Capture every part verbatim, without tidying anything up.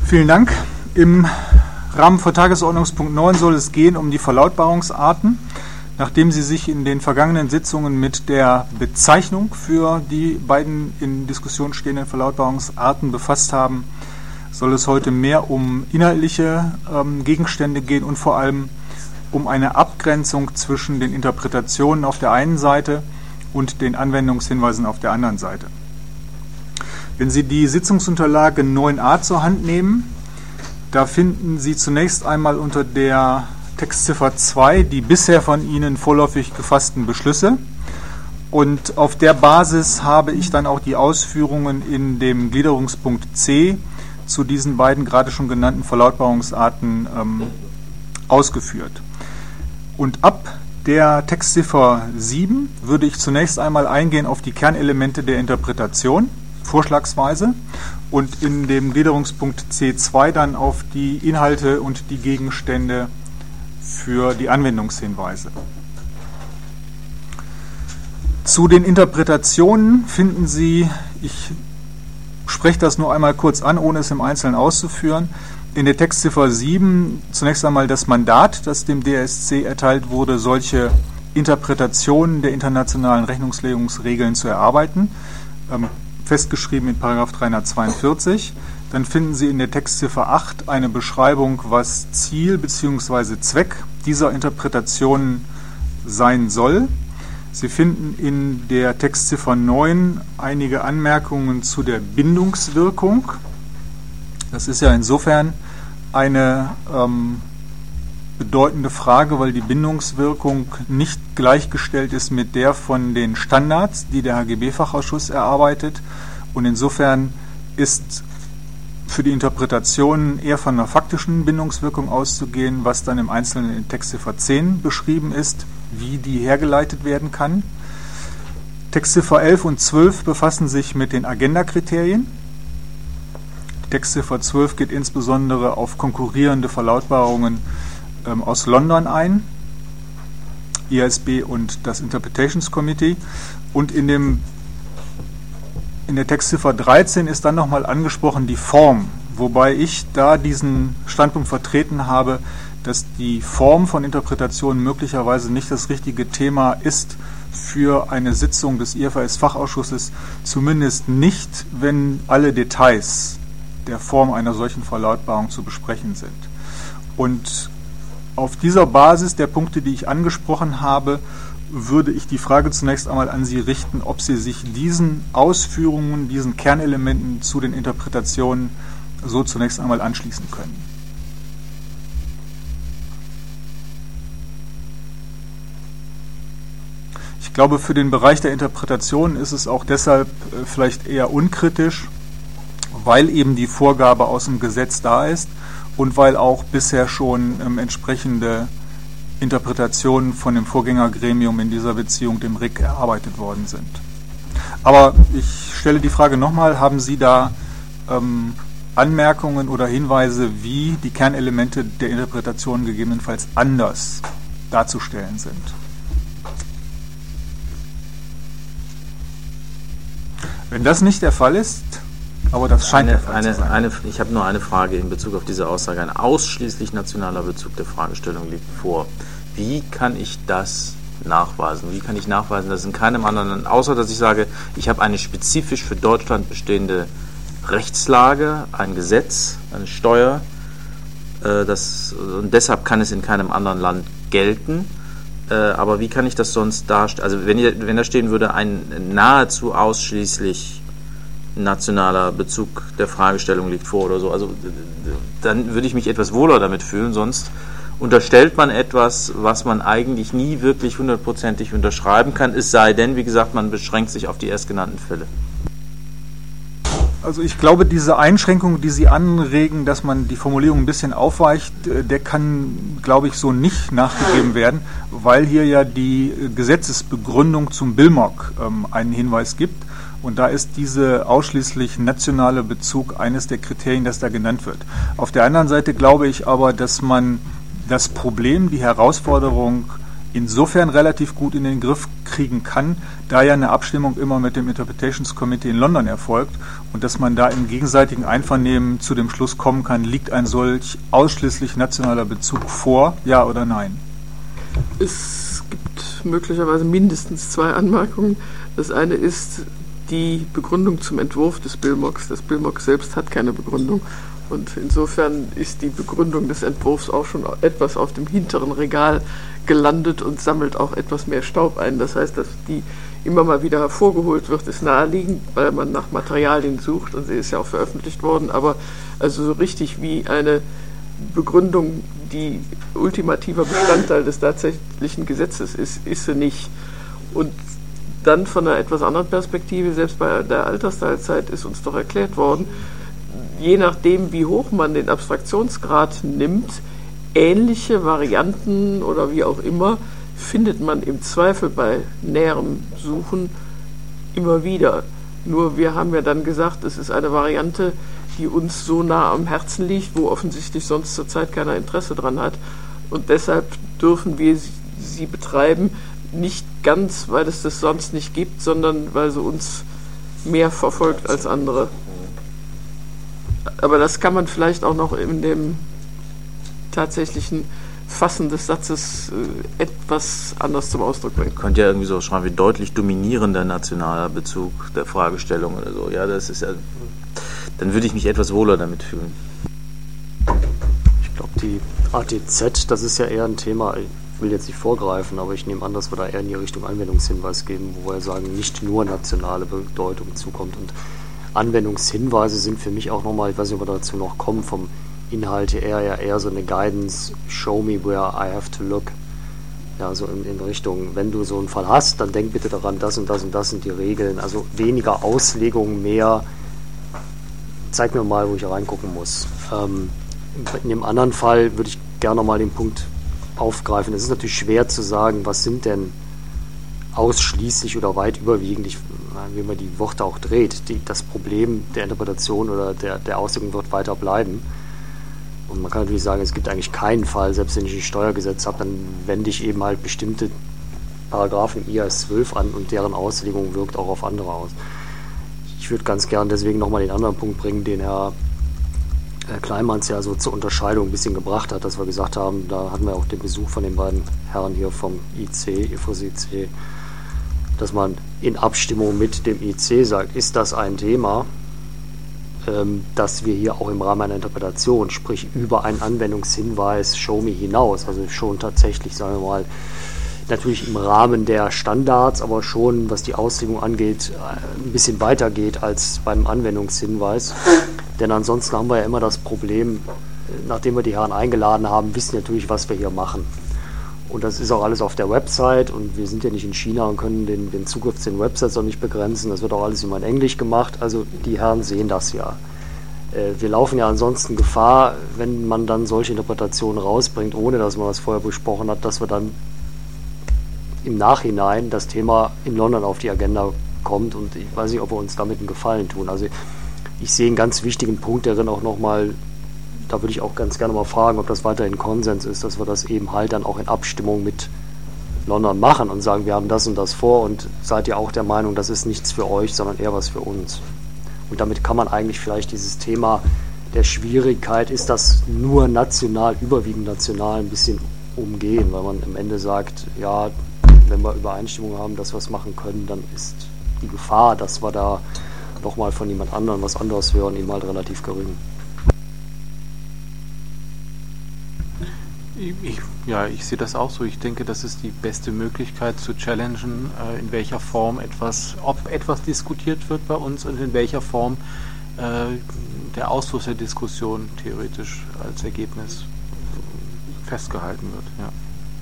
Vielen Dank. Im Rahmen von Tagesordnungspunkt neun soll es gehen um die Verlautbarungsarten. Nachdem Sie sich in den vergangenen Sitzungen mit der Bezeichnung für die beiden in Diskussion stehenden Verlautbarungsarten befasst haben, soll es heute mehr um inhaltliche ähm, Gegenstände gehen und vor allem um eine Abgrenzung zwischen den Interpretationen auf der einen Seite und den Anwendungshinweisen auf der anderen Seite. Wenn Sie die Sitzungsunterlage neun a zur Hand nehmen, da finden Sie zunächst einmal unter der Textziffer zwei die bisher von Ihnen vorläufig gefassten Beschlüsse. Und auf der Basis habe ich dann auch die Ausführungen in dem Gliederungspunkt C zu diesen beiden gerade schon genannten Verlautbarungsarten ähm, ausgeführt. Und ab der Textziffer sieben würde ich zunächst einmal eingehen auf die Kernelemente der Interpretation, vorschlagsweise, und in dem Gliederungspunkt C zwei dann auf die Inhalte und die Gegenstände für die Anwendungshinweise. Zu den Interpretationen finden Sie, ich spreche das nur einmal kurz an, ohne es im Einzelnen auszuführen, in der Textziffer sieben zunächst einmal das Mandat, das dem D S C erteilt wurde, solche Interpretationen der internationalen Rechnungslegungsregeln zu erarbeiten, ähm, festgeschrieben in Paragraph dreihundertzweiundvierzig. Dann finden Sie in der Textziffer acht eine Beschreibung, was Ziel bzw. Zweck dieser Interpretationen sein soll. Sie finden in der Textziffer neun einige Anmerkungen zu der Bindungswirkung. Das ist ja insofern eine ähm, bedeutende Frage, weil die Bindungswirkung nicht gleichgestellt ist mit der von den Standards, die der H G B-Fachausschuss erarbeitet. Und insofern ist für die Interpretation eher von einer faktischen Bindungswirkung auszugehen, was dann im Einzelnen in Textziffer zehn beschrieben ist, wie die hergeleitet werden kann. Textziffer elf und zwölf befassen sich mit den Agenda-Kriterien. Textziffer zwölf geht insbesondere auf konkurrierende Verlautbarungen ähm, aus London ein, I A S B und das Interpretations Committee. Und in, dem, in der Textziffer dreizehn ist dann nochmal angesprochen die Form, wobei ich da diesen Standpunkt vertreten habe, dass die Form von Interpretationen möglicherweise nicht das richtige Thema ist für eine Sitzung des I F R S-Fachausschusses, zumindest nicht, wenn alle Details der Form einer solchen Verlautbarung zu besprechen sind. Und auf dieser Basis der Punkte, die ich angesprochen habe, würde ich die Frage zunächst einmal an Sie richten, ob Sie sich diesen Ausführungen, diesen Kernelementen zu den Interpretationen so zunächst einmal anschließen können. Ich glaube, für den Bereich der Interpretation ist es auch deshalb vielleicht eher unkritisch, weil eben die Vorgabe aus dem Gesetz da ist und weil auch bisher schon ähm, entsprechende Interpretationen von dem Vorgängergremium in dieser Beziehung, dem R I C, erarbeitet worden sind. Aber ich stelle die Frage nochmal, haben Sie da ähm, Anmerkungen oder Hinweise, wie die Kernelemente der Interpretation gegebenenfalls anders darzustellen sind? Wenn das nicht der Fall ist, aber das scheint eine, der Fall eine, zu sein. Eine, ich habe nur eine Frage in Bezug auf diese Aussage. Ein ausschließlich nationaler Bezug der Fragestellung liegt vor. Wie kann ich das nachweisen? Wie kann ich nachweisen, dass es in keinem anderen Land, außer dass ich sage, ich habe eine spezifisch für Deutschland bestehende Rechtslage, ein Gesetz, eine Steuer, äh, das, und deshalb kann es in keinem anderen Land gelten. Äh, aber wie kann ich das sonst darstellen? Also wenn, ihr, wenn da stehen würde, ein nahezu ausschließlich nationaler Bezug der Fragestellung liegt vor oder so, also dann würde ich mich etwas wohler damit fühlen, sonst unterstellt man etwas, was man eigentlich nie wirklich hundertprozentig unterschreiben kann, es sei denn, wie gesagt, man beschränkt sich auf die erstgenannten Fälle. Also ich glaube, diese Einschränkung, die Sie anregen, dass man die Formulierung ein bisschen aufweicht, der kann, glaube ich, so nicht nachgegeben werden, weil hier ja die Gesetzesbegründung zum B I L M O C ähm, einen Hinweis gibt. Und da ist dieser ausschließlich nationale Bezug eines der Kriterien, das da genannt wird. Auf der anderen Seite glaube ich aber, dass man das Problem, die Herausforderung insofern relativ gut in den Griff kriegen kann, da ja eine Abstimmung immer mit dem Interpretations Committee in London erfolgt und dass man da im gegenseitigen Einvernehmen zu dem Schluss kommen kann, liegt ein solch ausschließlich nationaler Bezug vor, ja oder nein? Es gibt möglicherweise mindestens zwei Anmerkungen. Das eine ist die Begründung zum Entwurf des Bill-Mox. Das Bill-Mox selbst hat keine Begründung. Und insofern ist die Begründung des Entwurfs auch schon etwas auf dem hinteren Regal gelandet und sammelt auch etwas mehr Staub ein. Das heißt, dass die immer mal wieder hervorgeholt wird, ist naheliegend, weil man nach Materialien sucht und sie ist ja auch veröffentlicht worden. Aber also so richtig wie eine Begründung, die ultimativer Bestandteil des tatsächlichen Gesetzes ist, ist sie nicht. Und dann von einer etwas anderen Perspektive, selbst bei der Altersteilzeit ist uns doch erklärt worden, je nachdem, wie hoch man den Abstraktionsgrad nimmt, ähnliche Varianten oder wie auch immer, findet man im Zweifel bei näherem Suchen immer wieder. Nur wir haben ja dann gesagt, es ist eine Variante, die uns so nah am Herzen liegt, wo offensichtlich sonst zurzeit keiner Interesse dran hat. Und deshalb dürfen wir sie betreiben, nicht ganz, weil es das sonst nicht gibt, sondern weil sie uns mehr verfolgt als andere. Aber das kann man vielleicht auch noch in dem tatsächlichen Fassen des Satzes äh, etwas anders zum Ausdruck bringen. Man könnte ja irgendwie so schreiben wie deutlich dominierender nationaler Bezug der Fragestellung oder so. Ja, das ist ja, dann würde ich mich etwas wohler damit fühlen. Ich glaube, die A T Z, das ist ja eher ein Thema, ich will jetzt nicht vorgreifen, aber ich nehme an, dass wir da eher in die Richtung Anwendungshinweis geben, wo wir sagen, nicht nur nationale Bedeutung zukommt. Und Anwendungshinweise sind für mich auch nochmal, ich weiß nicht, ob wir dazu noch kommen, vom Inhalt her eher, eher so eine Guidance, show me where I have to look. Ja, so in, in Richtung, wenn du so einen Fall hast, dann denk bitte daran, das und das und das sind die Regeln. Also weniger Auslegung, mehr zeig mir mal, wo ich reingucken muss. Ähm, in dem anderen Fall würde ich gerne nochmal den Punkt aufgreifen. Es ist natürlich schwer zu sagen, was sind denn ausschließlich oder weit überwiegend, ich, wie man die Worte auch dreht, die, das Problem der Interpretation oder der, der Auslegung wird weiter bleiben. Und man kann natürlich sagen, es gibt eigentlich keinen Fall, selbst wenn ich ein Steuergesetz habe, dann wende ich eben halt bestimmte Paragraphen im I A S zwölf an und deren Auslegung wirkt auch auf andere aus. Ich würde ganz gern deswegen nochmal den anderen Punkt bringen, den Herr Kleinmanns ja so zur Unterscheidung ein bisschen gebracht hat, dass wir gesagt haben, da hatten wir auch den Besuch von den beiden Herren hier vom I C, I F R S I C, dass man in Abstimmung mit dem I C sagt, ist das ein Thema, ähm, dass wir hier auch im Rahmen einer Interpretation, sprich über einen Anwendungshinweis Show Me hinaus, also schon tatsächlich, sagen wir mal, natürlich im Rahmen der Standards, aber schon, was die Auslegung angeht, ein bisschen weiter geht als beim Anwendungshinweis. Denn ansonsten haben wir ja immer das Problem, nachdem wir die Herren eingeladen haben, wissen natürlich, was wir hier machen. Und das ist auch alles auf der Website und wir sind ja nicht in China und können den, den Zugriff zu den Websites auch nicht begrenzen. Das wird auch alles immer in Englisch gemacht, also die Herren sehen das ja. Wir laufen ja ansonsten Gefahr, wenn man dann solche Interpretationen rausbringt, ohne dass man das vorher besprochen hat, dass wir dann im Nachhinein das Thema in London auf die Agenda kommt und ich weiß nicht, ob wir uns damit einen Gefallen tun. Also ich sehe einen ganz wichtigen Punkt darin auch nochmal, da würde ich auch ganz gerne mal fragen, ob das weiterhin Konsens ist, dass wir das eben halt dann auch in Abstimmung mit London machen und sagen, wir haben das und das vor und seid ihr auch der Meinung, das ist nichts für euch, sondern eher was für uns. Und damit kann man eigentlich vielleicht dieses Thema der Schwierigkeit, ist das nur national, überwiegend national, ein bisschen umgehen, weil man am Ende sagt, ja, wenn wir Übereinstimmung haben, dass wir es machen können, dann ist die Gefahr, dass wir da nochmal von jemand anderem was anderes hören, eben halt relativ gering. Ich, ja, ich sehe das auch so. Ich denke, das ist die beste Möglichkeit zu challengen, äh, in welcher Form etwas, ob etwas diskutiert wird bei uns und in welcher Form äh, der Ausfluss der Diskussion theoretisch als Ergebnis festgehalten wird. Ja.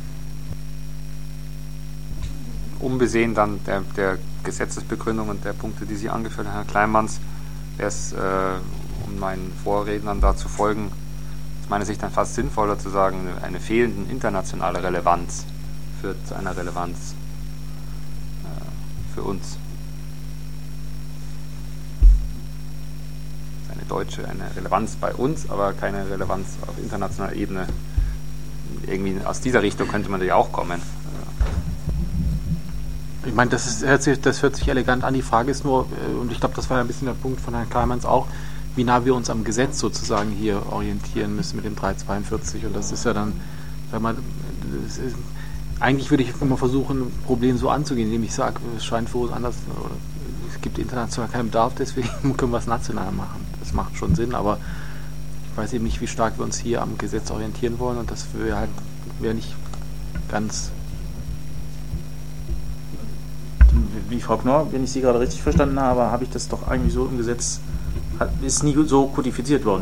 Unbesehen dann der, der Gesetzesbegründung und der Punkte, die Sie angeführt haben, Herr Kleinmanns, wäre es, äh, um meinen Vorrednern da zu folgen, aus meiner Sicht dann fast sinnvoller zu sagen, eine fehlende internationale Relevanz führt zu einer Relevanz äh, für uns. Eine deutsche, eine Relevanz bei uns, aber keine Relevanz auf internationaler Ebene. Irgendwie aus dieser Richtung könnte man ja auch kommen. Ich meine, das, ist, hört sich, das hört sich elegant an. Die Frage ist nur, und ich glaube, das war ja ein bisschen der Punkt von Herrn Kleimanns auch, wie nah wir uns am Gesetz sozusagen hier orientieren müssen mit dem dreihundertzweiundvierzig. Und das ist ja dann, wenn man, das ist, eigentlich würde ich immer versuchen, ein Problem so anzugehen, indem ich sage, es scheint für uns anders, oder es gibt international keinen Bedarf, deswegen können wir es national machen. Das macht schon Sinn, aber ich weiß eben nicht, wie stark wir uns hier am Gesetz orientieren wollen, und das wäre halt wäre nicht ganz... Wie Frau Knorr, wenn ich Sie gerade richtig verstanden habe, habe ich das doch eigentlich so im Gesetz, ist nie so kodifiziert worden.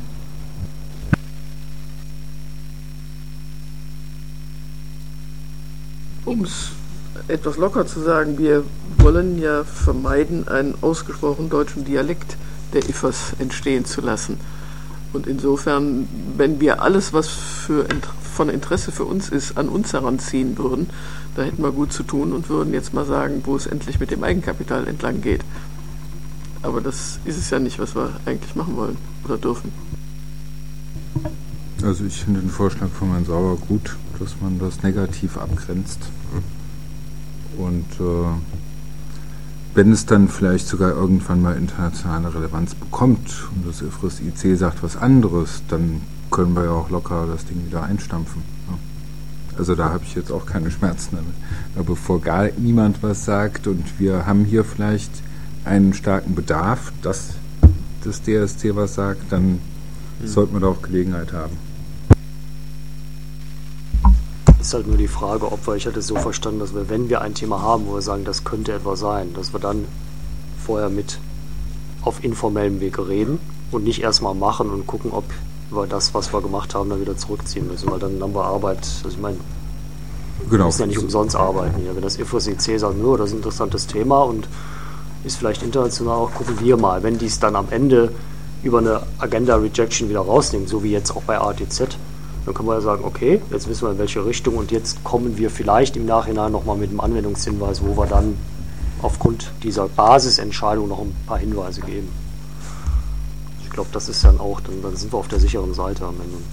Um es etwas locker zu sagen, wir wollen ja vermeiden, einen ausgesprochen deutschen Dialekt der I F As entstehen zu lassen. Und insofern, wenn wir alles, was für, von Interesse für uns ist, an uns heranziehen würden, da hätten wir gut zu tun und würden jetzt mal sagen, wo es endlich mit dem Eigenkapital entlang geht. Aber das ist es ja nicht, was wir eigentlich machen wollen oder dürfen. Also ich finde den Vorschlag von Herrn Sauer gut, dass man das negativ abgrenzt. Und äh, wenn es dann vielleicht sogar irgendwann mal internationale Relevanz bekommt und das I F R S I C sagt was anderes, dann können wir ja auch locker das Ding wieder einstampfen. Ja. Also da habe ich jetzt auch keine Schmerzen damit. Aber bevor gar niemand was sagt und wir haben hier vielleicht einen starken Bedarf, dass das D S C was sagt, dann mhm. sollten wir da auch Gelegenheit haben. Ist halt nur die Frage, ob wir, ich hatte es so verstanden, dass wir, wenn wir ein Thema haben, wo wir sagen, das könnte etwa sein, dass wir dann vorher mit auf informellem Wege reden und nicht erstmal machen und gucken, ob wir das, was wir gemacht haben, dann wieder zurückziehen müssen, weil dann haben wir Arbeit, also ich meine, genau. Wir müssen ja nicht umsonst arbeiten hier. Wenn das I F R S I C sagt, nur, das ist ein interessantes Thema und ist vielleicht international, auch gucken wir mal, wenn die es dann am Ende über eine Agenda Rejection wieder rausnehmen, so wie jetzt auch bei A T Z, dann können wir ja sagen, okay, jetzt wissen wir in welche Richtung und jetzt kommen wir vielleicht im Nachhinein nochmal mit einem Anwendungshinweis, wo wir dann aufgrund dieser Basisentscheidung noch ein paar Hinweise geben. Ich glaube, das ist dann auch, dann, dann sind wir auf der sicheren Seite am Ende.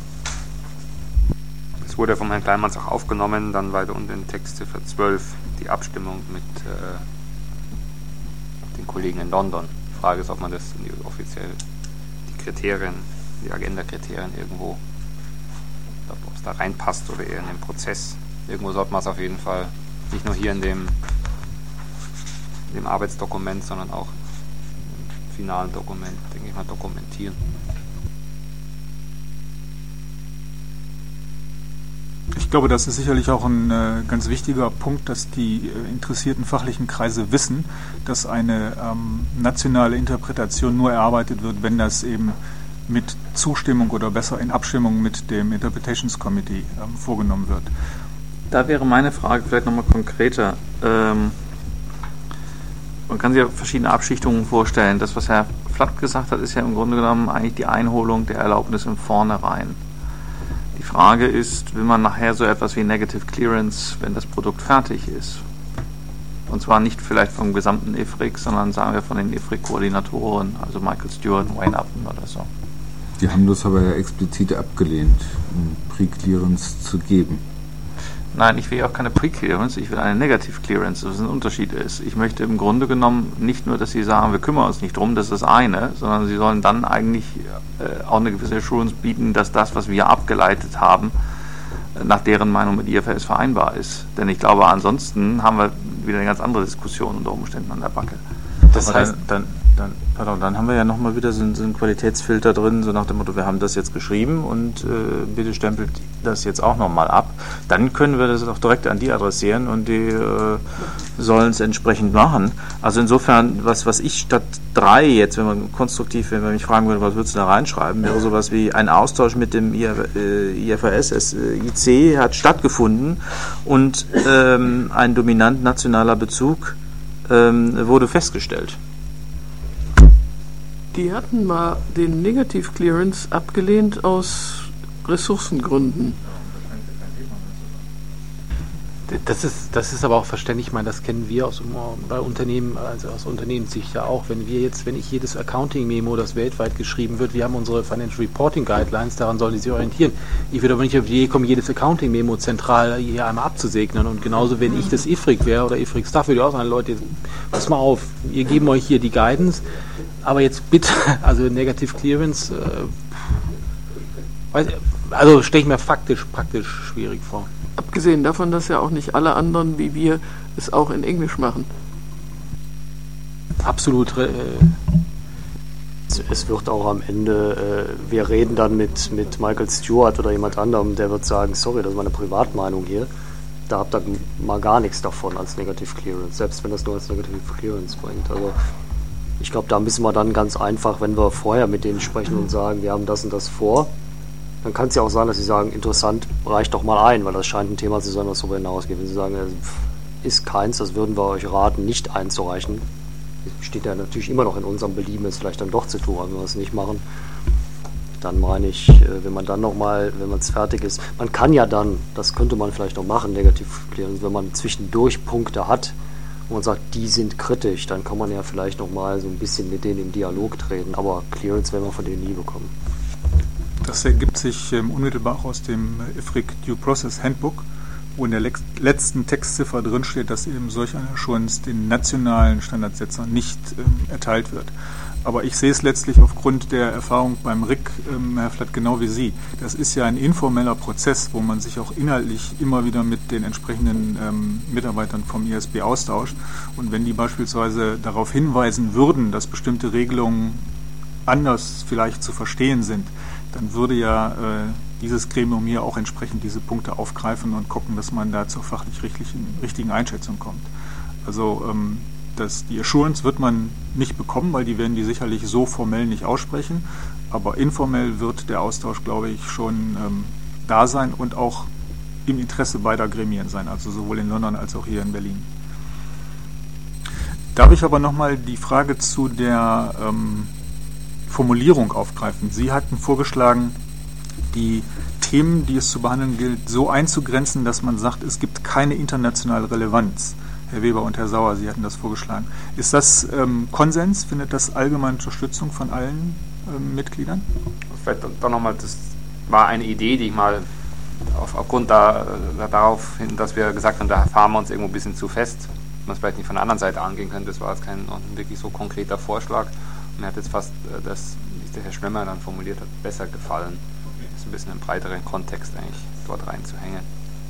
Es wurde von Herrn Kleinmanns auch aufgenommen, dann weiter unten in Textziffer zwölf die Abstimmung mit äh, den Kollegen in London. Die Frage ist, ob man das in die, offiziell die Kriterien, die Agenda-Kriterien irgendwo, ob es da reinpasst oder eher in den Prozess. Irgendwo sollte man es auf jeden Fall nicht nur hier in dem, in dem Arbeitsdokument, sondern auch im finalen Dokument, denke ich mal, dokumentieren. Ich glaube, das ist sicherlich auch ein äh, ganz wichtiger Punkt, dass die äh, interessierten fachlichen Kreise wissen, dass eine ähm, nationale Interpretation nur erarbeitet wird, wenn das eben mit Zustimmung oder besser in Abstimmung mit dem Interpretations Committee ähm, vorgenommen wird. Da wäre meine Frage vielleicht nochmal konkreter. Ähm, man kann sich ja verschiedene Abschichtungen vorstellen. Das, was Herr Flatt gesagt hat, ist ja im Grunde genommen eigentlich die Einholung der Erlaubnis im Vornherein. Die Frage ist, will man nachher so etwas wie Negative Clearance, wenn das Produkt fertig ist? Und zwar nicht vielleicht vom gesamten I F R I C, sondern sagen wir von den I F R I C-Koordinatoren, also Michael Stewart und Wayne Upton oder so. Die haben das aber ja explizit abgelehnt, um Pre-Clearance zu geben. Nein, ich will ja auch keine Pre-Clearance, ich will eine Negative Clearance, was ein Unterschied ist. Ich möchte im Grunde genommen nicht nur, dass Sie sagen, wir kümmern uns nicht drum, das ist das eine, sondern Sie sollen dann eigentlich äh, auch eine gewisse Assurance bieten, dass das, was wir abgeleitet haben, äh, nach deren Meinung mit I F R S vereinbar ist. Denn ich glaube, ansonsten haben wir wieder eine ganz andere Diskussion unter Umständen an der Backe. Das Aber heißt, dann, dann, pardon, dann haben wir ja nochmal wieder so, so einen Qualitätsfilter drin, so nach dem Motto, wir haben das jetzt geschrieben und äh, bitte stempelt das jetzt auch nochmal ab. Dann können wir das auch direkt an die adressieren und die äh, sollen es entsprechend machen. Also insofern, was, was ich statt drei jetzt, wenn man konstruktiv, wenn man mich fragen würde, was würdest du da reinschreiben, wäre sowas wie ein Austausch mit dem I F R S, das I C hat stattgefunden und ähm, ein dominant nationaler Bezug ähm, wurde festgestellt. Die hatten mal den Negative Clearance abgelehnt aus Ressourcengründen. Das ist, das ist aber auch verständlich. Ich meine, das kennen wir aus bei Unternehmen, also aus Unternehmenssicht ja auch. Wenn wir jetzt, wenn ich jedes Accounting-Memo, das weltweit geschrieben wird, wir haben unsere Financial Reporting Guidelines, daran sollen die sich orientieren. Ich würde aber nicht auf die Idee kommen, jedes Accounting-Memo zentral hier einmal abzusegnen. Und genauso, wenn ich das I F R I C wäre oder I F R I C Staff, würde ich auch sagen, Leute, pass mal auf, wir geben euch hier die Guidance, aber jetzt bitte, also Negative Clearance, äh, weiß, also stelle ich mir faktisch, praktisch schwierig vor. Abgesehen davon, dass ja auch nicht alle anderen wie wir es auch in Englisch machen. Absolut. Äh, es, es wird auch am Ende, äh, wir reden dann mit, mit Michael Stewart oder jemand anderem, der wird sagen, sorry, das ist meine Privatmeinung hier, da habt ihr mal gar nichts davon als Negative Clearance, selbst wenn das nur als Negative Clearance bringt. Also ich glaube, da müssen wir dann ganz einfach, wenn wir vorher mit denen sprechen und sagen, wir haben das und das vor, dann kann es ja auch sein, dass sie sagen, interessant, reicht doch mal ein, weil das scheint ein Thema zu sein, was darüber hinausgeht. Wenn sie sagen, ist keins, das würden wir euch raten, nicht einzureichen. Steht ja natürlich immer noch in unserem Belieben, es vielleicht dann doch zu tun, wenn wir es nicht machen. Dann meine ich, wenn man dann nochmal, wenn man es fertig ist, man kann ja dann, das könnte man vielleicht noch machen, negativ klären, wenn man zwischendurch Punkte hat und man sagt, die sind kritisch, dann kann man ja vielleicht nochmal so ein bisschen mit denen im Dialog treten, aber Clearance werden wir von denen nie bekommen. Das ergibt sich ähm, unmittelbar auch aus dem I F R I C Due Process Handbook, wo in der lex- letzten Textziffer drinsteht, dass eben solch eine Assurance den nationalen Standardsetzern nicht ähm, erteilt wird. Aber ich sehe es letztlich aufgrund der Erfahrung beim R I C, ähm, Herr Flatt, genau wie Sie. Das ist ja ein informeller Prozess, wo man sich auch inhaltlich immer wieder mit den entsprechenden ähm, Mitarbeitern vom I S B austauscht. Und wenn die beispielsweise darauf hinweisen würden, dass bestimmte Regelungen anders vielleicht zu verstehen sind, dann würde ja äh, dieses Gremium hier auch entsprechend diese Punkte aufgreifen und gucken, dass man da zur fachlich richtigen, richtigen Einschätzung kommt. Also ähm, das, die Assurance wird man nicht bekommen, weil die werden die sicherlich so formell nicht aussprechen, aber informell wird der Austausch, glaube ich, schon ähm, da sein und auch im Interesse beider Gremien sein, also sowohl in London als auch hier in Berlin. Darf ich aber nochmal die Frage zu der ähm, Formulierung aufgreifen. Sie hatten vorgeschlagen, die Themen, die es zu behandeln gilt, so einzugrenzen, dass man sagt, es gibt keine internationale Relevanz. Herr Weber und Herr Sauer, Sie hatten das vorgeschlagen. Ist das ähm, Konsens? Findet das allgemeine Unterstützung von allen ähm, Mitgliedern? Vielleicht doch nochmal, das war eine Idee, die ich mal auf, aufgrund da, da, darauf hin, dass wir gesagt haben, da fahren wir uns irgendwo ein bisschen zu fest, man es vielleicht nicht von der anderen Seite angehen könnte. Das war jetzt kein wirklich so konkreter Vorschlag. Mir hat jetzt fast das, wie der Herr Schlemmer dann formuliert hat, besser gefallen. Das ein bisschen im breiteren Kontext eigentlich dort reinzuhängen.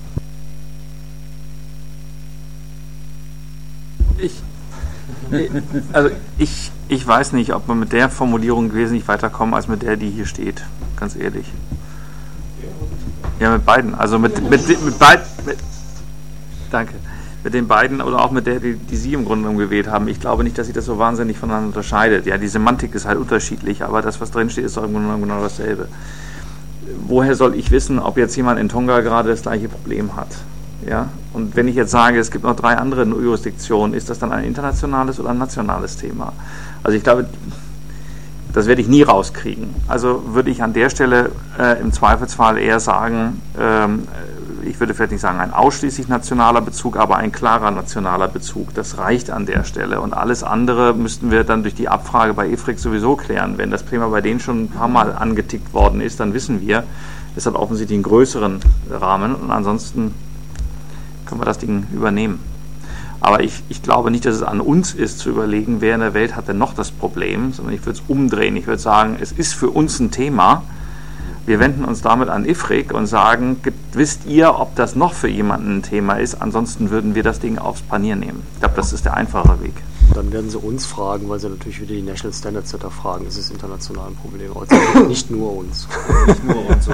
Ich, also ich, ich weiß nicht, ob man mit der Formulierung wesentlich weiterkommt, als mit der, die hier steht. Ganz ehrlich. Ja, mit beiden. Also mit, mit, mit beiden. Danke. Mit den beiden oder auch mit der, die, die Sie im Grunde genommen gewählt haben. Ich glaube nicht, dass sich das so wahnsinnig voneinander unterscheidet. Ja, die Semantik ist halt unterschiedlich, aber das, was drin steht, ist doch im Grunde genommen genau dasselbe. Woher soll ich wissen, ob jetzt jemand in Tonga gerade das gleiche Problem hat? Ja? Und wenn ich jetzt sage, es gibt noch drei andere Jurisdiktionen, ist das dann ein internationales oder ein nationales Thema? Also ich glaube, das werde ich nie rauskriegen. Also würde ich an der Stelle äh, im Zweifelsfall eher sagen, ähm, ich würde vielleicht nicht sagen ein ausschließlich nationaler Bezug, aber ein klarer nationaler Bezug. Das reicht an der Stelle. Und alles andere müssten wir dann durch die Abfrage bei I F R I C sowieso klären. Wenn das Thema bei denen schon ein paar Mal angetickt worden ist, dann wissen wir, es hat offensichtlich einen größeren Rahmen und ansonsten können wir das Ding übernehmen. Aber ich, ich glaube nicht, dass es an uns ist zu überlegen, wer in der Welt hat denn noch das Problem, sondern ich würde es umdrehen. Ich würde sagen, es ist für uns ein Thema. Wir wenden uns damit an I F R I C und sagen, wisst ihr, ob das noch für jemanden ein Thema ist? Ansonsten würden wir das Ding aufs Panier nehmen. Ich glaube, das ist der einfache Weg. Dann werden sie uns fragen, weil sie natürlich wieder die National Standard Setter fragen. Ist es international ein Problem? Aber nicht nur uns. Nicht nur uns.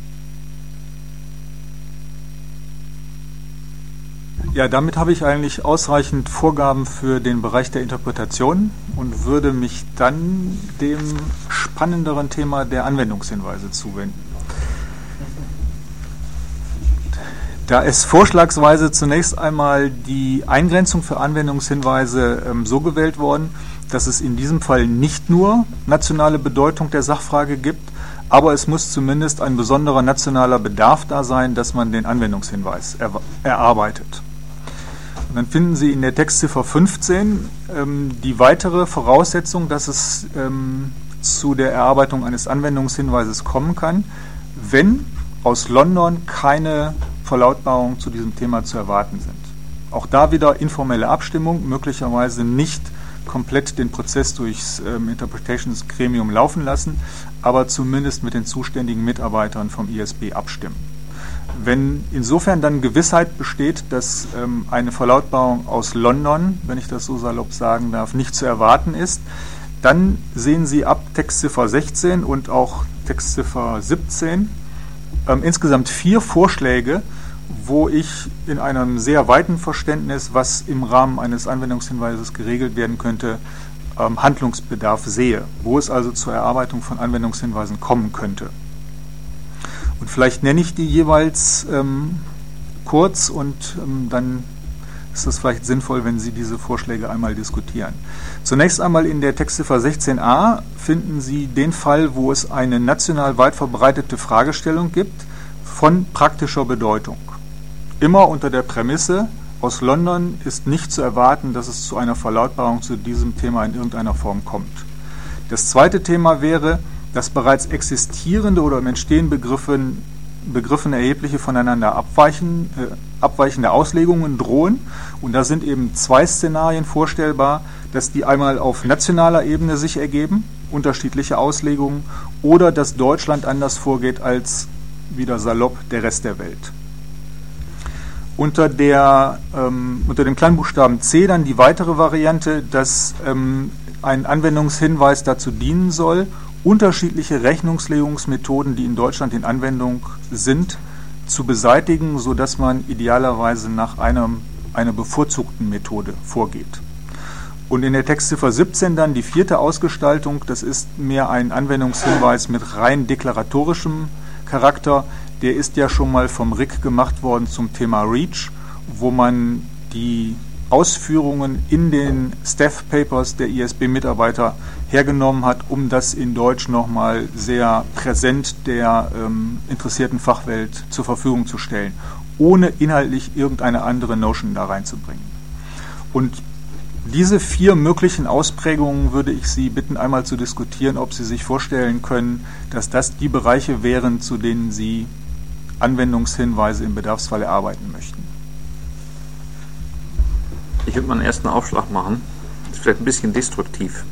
Ja, damit habe ich eigentlich ausreichend Vorgaben für den Bereich der Interpretation und würde mich dann dem spannenderen Thema der Anwendungshinweise zuwenden. Da ist vorschlagsweise zunächst einmal die Eingrenzung für Anwendungshinweise ähm, so gewählt worden, dass es in diesem Fall nicht nur nationale Bedeutung der Sachfrage gibt, aber es muss zumindest ein besonderer nationaler Bedarf da sein, dass man den Anwendungshinweis er, erarbeitet. Und dann finden Sie in der Textziffer fünfzehn ähm, die weitere Voraussetzung, dass es ähm, zu der Erarbeitung eines Anwendungshinweises kommen kann, wenn aus London keine Verlautbarungen zu diesem Thema zu erwarten sind. Auch da wieder informelle Abstimmung, möglicherweise nicht komplett den Prozess durchs ähm, Interpretations-Gremium laufen lassen, aber zumindest mit den zuständigen Mitarbeitern vom I S B abstimmen. Wenn insofern dann Gewissheit besteht, dass ähm, eine Verlautbarung aus London, wenn ich das so salopp sagen darf, nicht zu erwarten ist, dann sehen Sie ab Textziffer sechzehn und auch Textziffer siebzehn ähm, insgesamt vier Vorschläge, wo ich in einem sehr weiten Verständnis, was im Rahmen eines Anwendungshinweises geregelt werden könnte, ähm, Handlungsbedarf sehe, wo es also zur Erarbeitung von Anwendungshinweisen kommen könnte. Und vielleicht nenne ich die jeweils ähm, kurz und ähm, dann ist es vielleicht sinnvoll, wenn Sie diese Vorschläge einmal diskutieren. Zunächst einmal in der Textziffer sechzehn a finden Sie den Fall, wo es eine national weit verbreitete Fragestellung gibt von praktischer Bedeutung. Immer unter der Prämisse, aus London ist nicht zu erwarten, dass es zu einer Verlautbarung zu diesem Thema in irgendeiner Form kommt. Das zweite Thema wäre, dass bereits existierende oder im Entstehen begriffen, begriffen erhebliche voneinander abweichen, äh, abweichende Auslegungen drohen. Und da sind eben zwei Szenarien vorstellbar, dass die einmal auf nationaler Ebene sich ergeben, unterschiedliche Auslegungen, oder dass Deutschland anders vorgeht als, wieder salopp, der Rest der Welt. Unter, der, ähm, unter dem Kleinbuchstaben C dann die weitere Variante, dass ähm, ein Anwendungshinweis dazu dienen soll, unterschiedliche Rechnungslegungsmethoden, die in Deutschland in Anwendung sind, zu beseitigen, sodass man idealerweise nach einem, einer bevorzugten Methode vorgeht. Und in der Textziffer siebzehn dann die vierte Ausgestaltung, das ist mehr ein Anwendungshinweis mit rein deklaratorischem Charakter. Der ist ja schon mal vom R I C gemacht worden zum Thema REACH, wo man die Ausführungen in den Staff Papers der I S B-Mitarbeiter hergenommen hat, um das in Deutsch nochmal sehr präsent der ähm, interessierten Fachwelt zur Verfügung zu stellen, ohne inhaltlich irgendeine andere Notion da reinzubringen. Und diese vier möglichen Ausprägungen würde ich Sie bitten, einmal zu diskutieren, ob Sie sich vorstellen können, dass das die Bereiche wären, zu denen Sie Anwendungshinweise im Bedarfsfall erarbeiten möchten. Ich würde mal einen ersten Aufschlag machen. Das ist vielleicht ein bisschen destruktiv.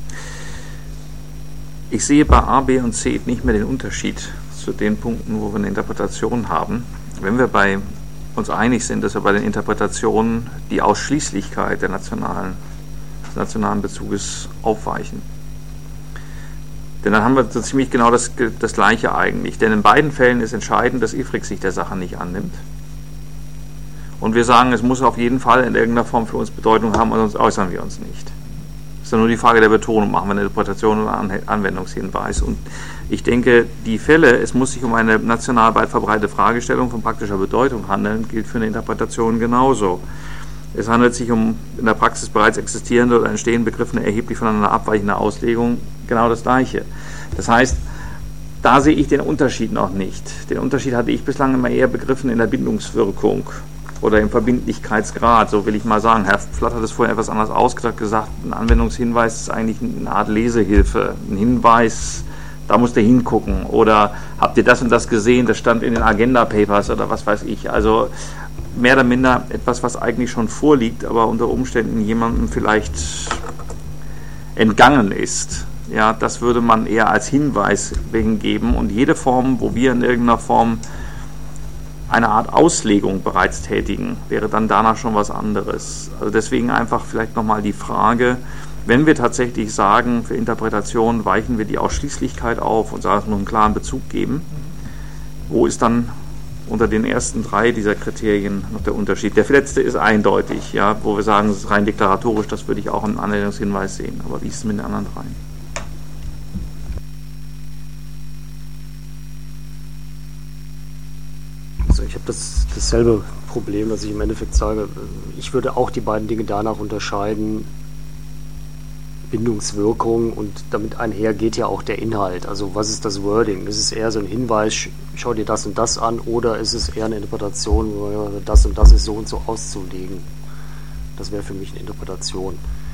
Ich sehe bei A, B und C nicht mehr den Unterschied zu den Punkten, wo wir eine Interpretation haben. Wenn wir bei uns einig sind, dass wir bei den Interpretationen die Ausschließlichkeit der nationalen, des nationalen Bezuges aufweichen. Denn dann haben wir so ziemlich genau das, das Gleiche eigentlich. Denn in beiden Fällen ist entscheidend, dass I F R I C sich der Sache nicht annimmt. Und wir sagen, es muss auf jeden Fall in irgendeiner Form für uns Bedeutung haben, und sonst äußern wir uns nicht. Es ist ja nur die Frage der Betonung, machen wir eine Interpretation oder einen Anwendungshinweis. Und ich denke, die Fälle, es muss sich um eine national weit verbreitete Fragestellung von praktischer Bedeutung handeln, gilt für eine Interpretation genauso. Es handelt sich um in der Praxis bereits existierende oder entstehende Begriffe erheblich voneinander abweichende Auslegung, genau das Gleiche. Das heißt, da sehe ich den Unterschied noch nicht. Den Unterschied hatte ich bislang immer eher begriffen in der Bindungswirkung oder im Verbindlichkeitsgrad, so will ich mal sagen. Herr Flatt hat es vorhin etwas anders ausgedrückt, gesagt, ein Anwendungshinweis ist eigentlich eine Art Lesehilfe, ein Hinweis, da musst ihr hingucken, oder habt ihr das und das gesehen, das stand in den Agenda Papers oder was weiß ich. Also mehr oder minder etwas, was eigentlich schon vorliegt, aber unter Umständen jemandem vielleicht entgangen ist. Ja, das würde man eher als Hinweis wegen geben, und jede Form, wo wir in irgendeiner Form eine Art Auslegung bereits tätigen, wäre dann danach schon was anderes. Also deswegen einfach vielleicht nochmal die Frage, wenn wir tatsächlich sagen, für Interpretation weichen wir die Ausschließlichkeit auf und sagen, es muss einen klaren Bezug geben, wo ist dann unter den ersten drei dieser Kriterien noch der Unterschied? Der letzte ist eindeutig, ja, wo wir sagen, es ist rein deklaratorisch, das würde ich auch im Anwendungshinweis sehen. Aber wie ist es mit den anderen dreien? Also ich habe das, dasselbe Problem, dass ich im Endeffekt sage, ich würde auch die beiden Dinge danach unterscheiden, Bindungswirkung und damit einher geht ja auch der Inhalt. Also was ist das Wording? Ist es eher so ein Hinweis, schau dir das und das an, oder ist es eher eine Interpretation, das und das ist so und so auszulegen? Das wäre für mich eine Interpretation.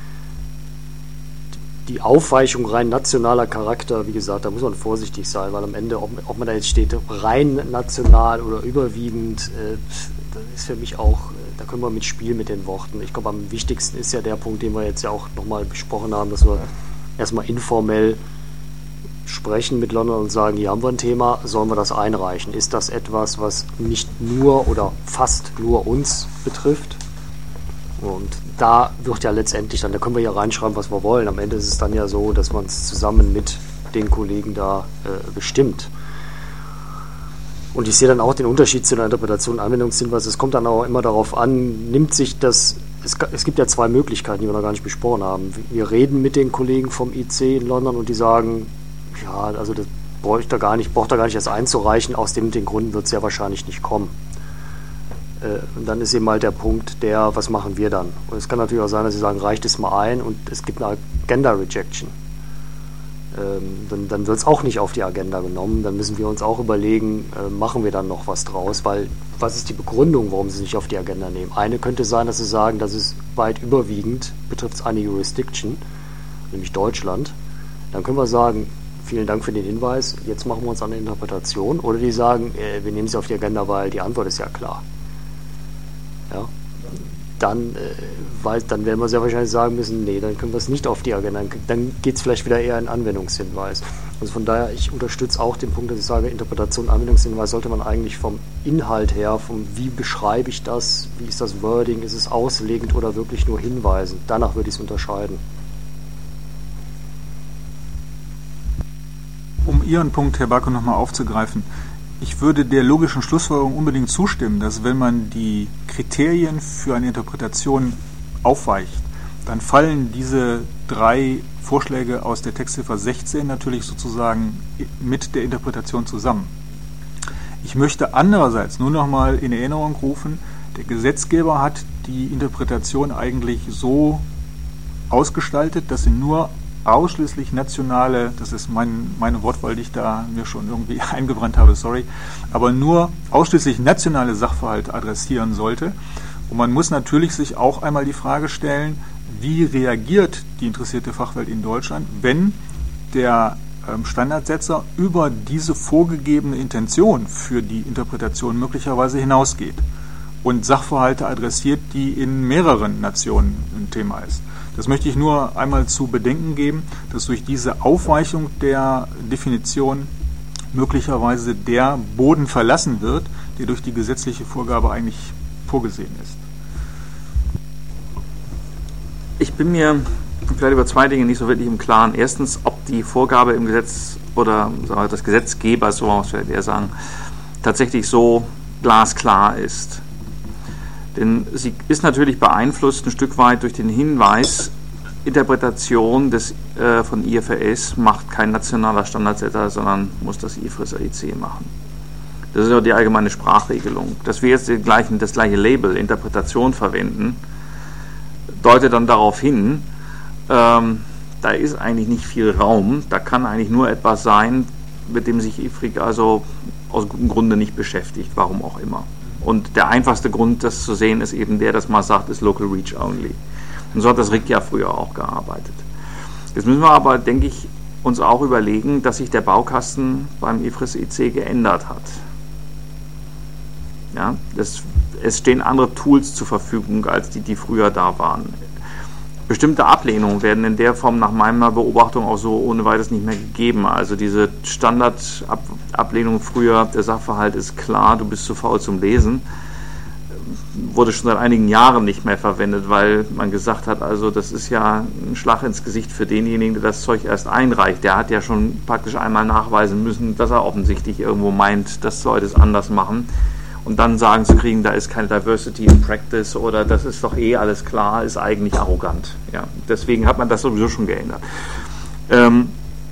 Die Aufweichung rein nationaler Charakter, wie gesagt, da muss man vorsichtig sein, weil am Ende, ob, ob man da jetzt steht, rein national oder überwiegend, äh, das ist für mich auch, da können wir mit Spiel mit den Worten. Ich glaube, am wichtigsten ist ja der Punkt, den wir jetzt ja auch nochmal besprochen haben, dass wir erstmal informell sprechen mit London und sagen, hier haben wir ein Thema, sollen wir das einreichen? Ist das etwas, was nicht nur oder fast nur uns betrifft? Und da wird ja letztendlich dann, da können wir ja reinschreiben, was wir wollen. Am Ende ist es dann ja so, dass man es zusammen mit den Kollegen da äh, bestimmt. Und ich sehe dann auch den Unterschied zu einer Interpretation und Anwendungshinweis. Es kommt dann auch immer darauf an, nimmt sich das, es, es gibt ja zwei Möglichkeiten, die wir noch gar nicht besprochen haben. Wir reden mit den Kollegen vom I C in London und die sagen, ja, also das brauche ich da gar nicht, braucht da gar nicht erst einzureichen, aus dem den Gründen wird es ja wahrscheinlich nicht kommen. Äh, und dann ist eben halt der Punkt, der, was machen wir dann? Und es kann natürlich auch sein, dass sie sagen, reicht es mal ein und es gibt eine Agenda-Rejection. Ähm, dann, dann wird es auch nicht auf die Agenda genommen. Dann müssen wir uns auch überlegen, äh, machen wir dann noch was draus, weil was ist die Begründung, warum sie es nicht auf die Agenda nehmen? Eine könnte sein, dass sie sagen, das ist weit überwiegend, betrifft es eine Jurisdiction, nämlich Deutschland. Dann können wir sagen, vielen Dank für den Hinweis, jetzt machen wir uns an der Interpretation. Oder die sagen, äh, wir nehmen sie auf die Agenda, weil die Antwort ist ja klar. Ja. Dann, äh, weil, dann werden wir sehr wahrscheinlich sagen müssen, nee, dann können wir es nicht auf die Agenda, dann geht es vielleicht wieder eher in Anwendungshinweis. Also von daher, ich unterstütze auch den Punkt, dass ich sage, Interpretation, Anwendungshinweis sollte man eigentlich vom Inhalt her, vom wie beschreibe ich das, wie ist das Wording, ist es auslegend oder wirklich nur hinweisend, danach würde ich es unterscheiden. Um Ihren Punkt, Herr Barko, nochmal aufzugreifen, ich würde der logischen Schlussfolgerung unbedingt zustimmen, dass wenn man die Kriterien für eine Interpretation aufweicht, dann fallen diese drei Vorschläge aus der Textziffer sechzehn natürlich sozusagen mit der Interpretation zusammen. Ich möchte andererseits nur noch mal in Erinnerung rufen, der Gesetzgeber hat die Interpretation eigentlich so ausgestaltet, dass sie nur ausschließlich nationale, das ist mein, meine Wortwahl, die ich da mir schon irgendwie eingebrannt habe, sorry, aber nur ausschließlich nationale Sachverhalte adressieren sollte. Und man muss natürlich sich auch einmal die Frage stellen, wie reagiert die interessierte Fachwelt in Deutschland, wenn der ähm, Standardsetzer über diese vorgegebene Intention für die Interpretation möglicherweise hinausgeht und Sachverhalte adressiert, die in mehreren Nationen ein Thema ist. Das möchte ich nur einmal zu bedenken geben, dass durch diese Aufweichung der Definition möglicherweise der Boden verlassen wird, der durch die gesetzliche Vorgabe eigentlich vorgesehen ist. Ich bin mir vielleicht über zwei Dinge nicht so wirklich im Klaren. Erstens, ob die Vorgabe im Gesetz oder sagen wir, des Gesetzgebers, so muss man eher sagen, tatsächlich so glasklar ist. Denn sie ist natürlich beeinflusst ein Stück weit durch den Hinweis, Interpretation des, äh, von I F R S macht kein nationaler Standardsetter, sondern muss das I F R S A I C machen. Das ist ja die allgemeine Sprachregelung. Dass wir jetzt den gleichen, das gleiche Label Interpretation verwenden, deutet dann darauf hin, ähm, da ist eigentlich nicht viel Raum, da kann eigentlich nur etwas sein, mit dem sich I F R I C also aus gutem Grunde nicht beschäftigt, warum auch immer. Und der einfachste Grund, das zu sehen, ist eben der, dass man sagt, ist Local Reach Only. Und so hat das R I C ja früher auch gearbeitet. Jetzt müssen wir aber, denke ich, uns auch überlegen, dass sich der Baukasten beim I F R S A I C geändert hat. Ja, das, es stehen andere Tools zur Verfügung, als die, die früher da waren. Bestimmte Ablehnungen werden in der Form nach meiner Beobachtung auch so ohne weiteres nicht mehr gegeben. Also diese Standardablehnung früher, der Sachverhalt ist klar, du bist zu faul zum Lesen, wurde schon seit einigen Jahren nicht mehr verwendet, weil man gesagt hat, also das ist ja ein Schlag ins Gesicht für denjenigen, der das Zeug erst einreicht. Der hat ja schon praktisch einmal nachweisen müssen, dass er offensichtlich irgendwo meint, dass Leute es anders machen. Und dann sagen zu kriegen, da ist keine Diversity in Practice oder das ist doch eh alles klar, ist eigentlich arrogant. Ja, deswegen hat man das sowieso schon geändert. Ähm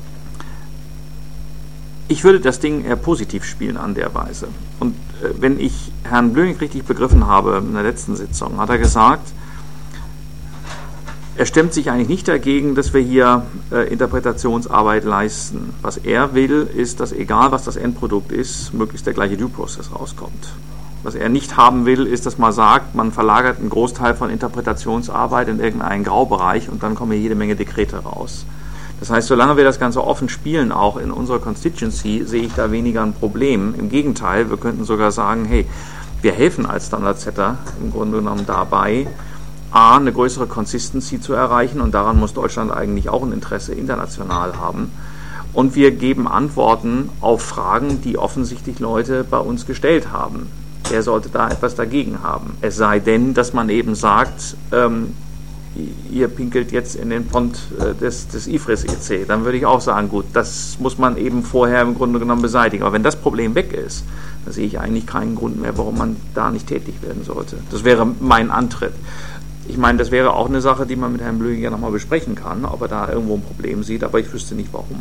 ich würde das Ding eher positiv spielen an der Weise. Und äh, wenn ich Herrn Blöning richtig begriffen habe in der letzten Sitzung, hat er gesagt, er stemmt sich eigentlich nicht dagegen, dass wir hier äh, Interpretationsarbeit leisten. Was er will, ist, dass egal was das Endprodukt ist, möglichst der gleiche Due-Process rauskommt. Was er nicht haben will, ist, dass man sagt, man verlagert einen Großteil von Interpretationsarbeit in irgendeinen Graubereich und dann kommen hier jede Menge Dekrete raus. Das heißt, solange wir das Ganze offen spielen, auch in unserer Constituency, sehe ich da weniger ein Problem. Im Gegenteil, wir könnten sogar sagen, hey, wir helfen als Standard-Setter im Grunde genommen dabei, A, eine größere Consistency zu erreichen, und daran muss Deutschland eigentlich auch ein Interesse international haben. Und wir geben Antworten auf Fragen, die offensichtlich Leute bei uns gestellt haben. Wer sollte da etwas dagegen haben? Es sei denn, dass man eben sagt, ähm, ihr pinkelt jetzt in den Pont äh, des, des I F R I S-E C. Dann würde ich auch sagen, gut, das muss man eben vorher im Grunde genommen beseitigen. Aber wenn das Problem weg ist, dann sehe ich eigentlich keinen Grund mehr, warum man da nicht tätig werden sollte. Das wäre mein Antritt. Ich meine, das wäre auch eine Sache, die man mit Herrn Blöginger nochmal besprechen kann, ob er da irgendwo ein Problem sieht, aber ich wüsste nicht, warum.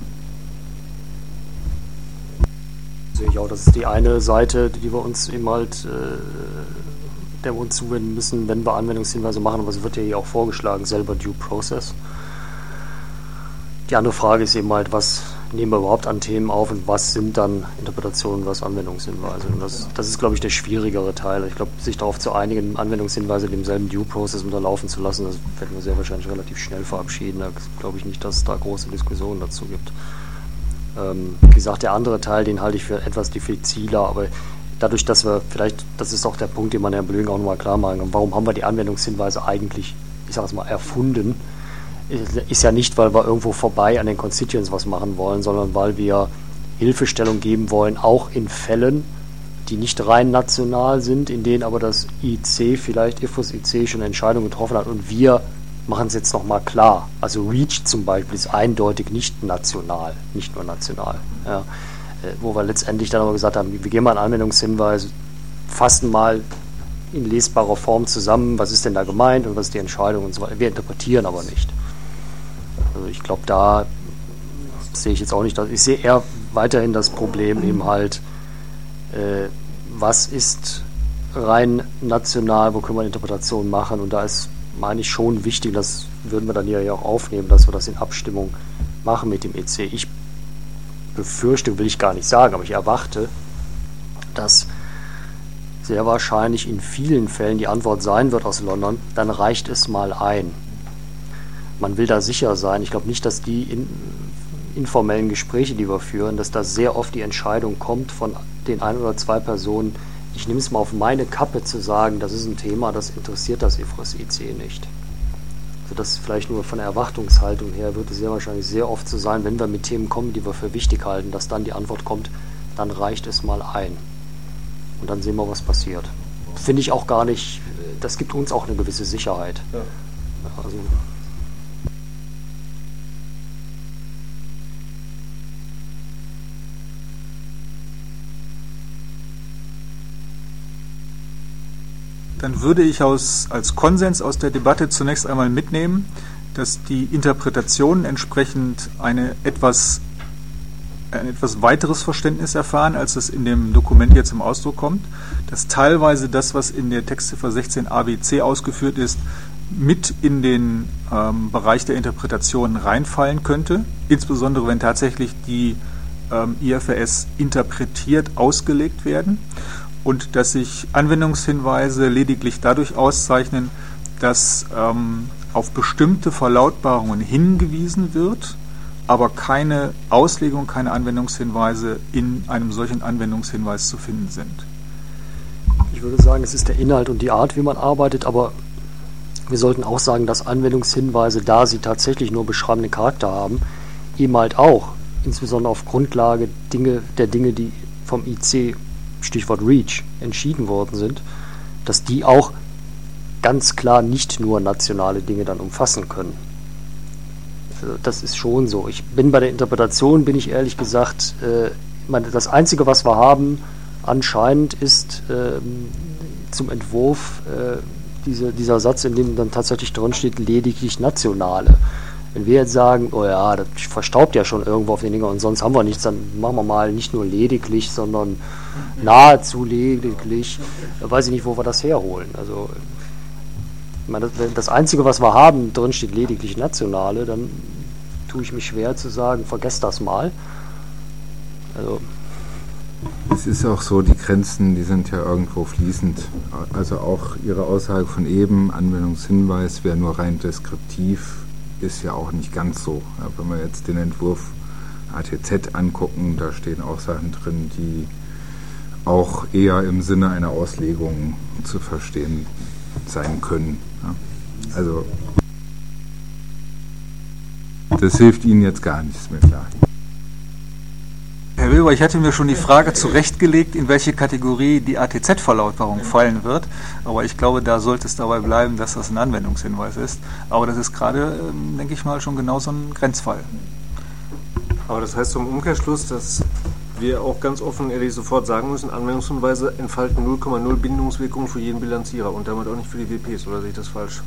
Sehe ich auch, das ist die eine Seite, die wir uns eben halt, äh, der wir uns zuwenden müssen, wenn wir Anwendungshinweise machen, aber es wird ja hier auch vorgeschlagen, selber Due Process. Die andere Frage ist eben halt, was nehmen wir überhaupt an Themen auf und was sind dann Interpretationen, was Anwendungshinweise. Und das, das ist, glaube ich, der schwierigere Teil. Ich glaube, sich darauf zu einigen, Anwendungshinweise demselben Due Process unterlaufen zu lassen, das werden wir sehr wahrscheinlich relativ schnell verabschieden. Da glaube ich nicht, dass es da große Diskussionen dazu gibt. Ähm, wie gesagt, der andere Teil, den halte ich für etwas diffiziler, aber dadurch, dass wir vielleicht, das ist auch der Punkt, den man Herrn Blöginger auch nochmal klar machen kann, warum haben wir die Anwendungshinweise eigentlich, ich sage es mal, erfunden? Ist ja nicht, weil wir irgendwo vorbei an den Constituents was machen wollen, sondern weil wir Hilfestellung geben wollen, auch in Fällen, die nicht rein national sind, in denen aber das I C, vielleicht I F R I S-E C schon eine Entscheidung getroffen hat und wir machen es jetzt nochmal klar. Also REACH zum Beispiel ist eindeutig nicht national, nicht nur national. Ja. Wo wir letztendlich dann aber gesagt haben, wir gehen mal einen Anwendungshinweis, fassen mal in lesbarer Form zusammen, was ist denn da gemeint und was ist die Entscheidung und so weiter. Wir interpretieren aber nicht. Also ich glaube, da sehe ich jetzt auch nicht, ich sehe eher weiterhin das Problem eben halt, äh, was ist rein national, wo können wir Interpretationen machen, und da ist, meine ich, schon wichtig, das würden wir dann hier ja auch aufnehmen, dass wir das in Abstimmung machen mit dem E C. Ich befürchte, will ich gar nicht sagen, aber ich erwarte, dass sehr wahrscheinlich in vielen Fällen die Antwort sein wird aus London, dann reicht es mal ein. Man will da sicher sein. Ich glaube nicht, dass die in, informellen Gespräche, die wir führen, dass da sehr oft die Entscheidung kommt von den ein oder zwei Personen, ich nehme es mal auf meine Kappe zu sagen, das ist ein Thema, das interessiert das I F R I S-E C nicht. Also das vielleicht nur von der Erwartungshaltung her wird es sehr wahrscheinlich sehr oft so sein, wenn wir mit Themen kommen, die wir für wichtig halten, dass dann die Antwort kommt, dann reicht es mal ein. Und dann sehen wir, was passiert. Finde ich auch gar nicht, das gibt uns auch eine gewisse Sicherheit. Ja. Also, dann würde ich aus, als Konsens aus der Debatte zunächst einmal mitnehmen, dass die Interpretationen entsprechend eine etwas, ein etwas weiteres Verständnis erfahren, als es in dem Dokument jetzt zum Ausdruck kommt, dass teilweise das, was in der Textziffer sechzehn a b c ausgeführt ist, mit in den ähm, Bereich der Interpretation reinfallen könnte, insbesondere wenn tatsächlich die ähm, I F R S interpretiert ausgelegt werden. Und dass sich Anwendungshinweise lediglich dadurch auszeichnen, dass ähm, auf bestimmte Verlautbarungen hingewiesen wird, aber keine Auslegung, keine Anwendungshinweise in einem solchen Anwendungshinweis zu finden sind. Ich würde sagen, es ist der Inhalt und die Art, wie man arbeitet, aber wir sollten auch sagen, dass Anwendungshinweise, da sie tatsächlich nur beschreibenden Charakter haben, eben halt auch, insbesondere auf Grundlage Dinge, der Dinge, die vom I C, Stichwort REACH, entschieden worden sind, dass die auch ganz klar nicht nur nationale Dinge dann umfassen können. Also das ist schon so. Ich bin bei der Interpretation, bin ich ehrlich gesagt, äh, meine, das Einzige, was wir haben, anscheinend ist äh, zum Entwurf äh, diese, dieser Satz, in dem dann tatsächlich drin steht, lediglich nationale. Wenn wir jetzt sagen, oh ja, das verstaubt ja schon irgendwo auf den Dinger und sonst haben wir nichts, dann machen wir mal nicht nur lediglich, sondern nahezu lediglich. Da weiß ich nicht, wo wir das herholen. Also meine, das, das Einzige, was wir haben, drin steht lediglich nationale, dann tue ich mich schwer zu sagen, vergesst das mal. Also es ist auch so, die Grenzen, die sind ja irgendwo fließend. Also auch Ihre Aussage von eben, Anwendungshinweis wäre nur rein deskriptiv, ist ja auch nicht ganz so. Ja, wenn wir jetzt den Entwurf A T Z angucken, da stehen auch Sachen drin, die auch eher im Sinne einer Auslegung zu verstehen sein können. Ja. Also das hilft Ihnen jetzt gar nichts mehr, klar. Herr Wilber, ich hatte mir schon die Frage zurechtgelegt, in welche Kategorie die A T Z-Verlautbarung fallen wird. Aber ich glaube, da sollte es dabei bleiben, dass das ein Anwendungshinweis ist. Aber das ist gerade, denke ich mal, schon genau so ein Grenzfall. Aber das heißt zum Umkehrschluss, dass wir auch ganz offen und ehrlich sofort sagen müssen, Anwendungshinweise entfalten null Komma null Bindungswirkung für jeden Bilanzierer und damit auch nicht für die W Ps, oder sehe ich das falsch?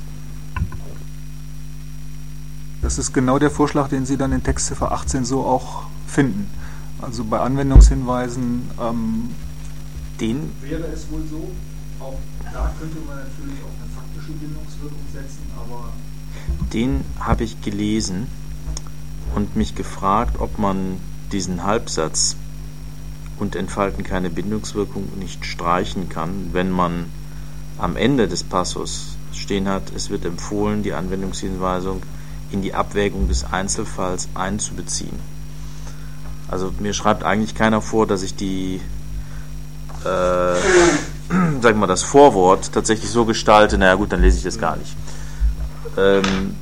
Das ist genau der Vorschlag, den Sie dann in Textziffer achtzehn so auch finden. Also bei Anwendungshinweisen ähm, den wäre es wohl so, auch da könnte man natürlich auch eine faktische Bindungswirkung setzen, aber den habe ich gelesen und mich gefragt, ob man diesen Halbsatz und entfalten keine Bindungswirkung nicht streichen kann, wenn man am Ende des Passus stehen hat, es wird empfohlen, die Anwendungshinweisung in die Abwägung des Einzelfalls einzubeziehen. Also mir schreibt eigentlich keiner vor, dass ich die, äh, sagen wir mal, das Vorwort tatsächlich so gestalte, naja gut, dann lese ich das gar nicht. Ähm,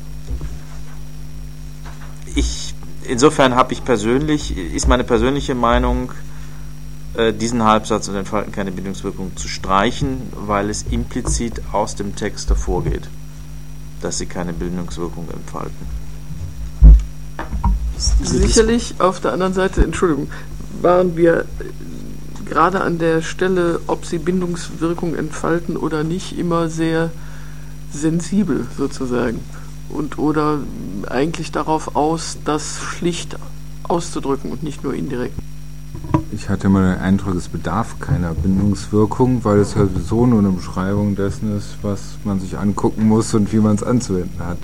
ich, insofern habe ich persönlich, ist meine persönliche Meinung, äh, diesen Halbsatz und entfalten keine Bindungswirkung zu streichen, weil es implizit aus dem Text hervorgeht, dass sie keine Bindungswirkung entfalten. Sicherlich, auf der anderen Seite, Entschuldigung, waren wir gerade an der Stelle, ob sie Bindungswirkung entfalten oder nicht, immer sehr sensibel sozusagen und oder eigentlich darauf aus, das schlicht auszudrücken und nicht nur indirekt. Ich hatte mal den Eindruck, es bedarf keiner Bindungswirkung, weil es ja sowieso nur eine Beschreibung dessen ist, was man sich angucken muss und wie man es anzuwenden hat.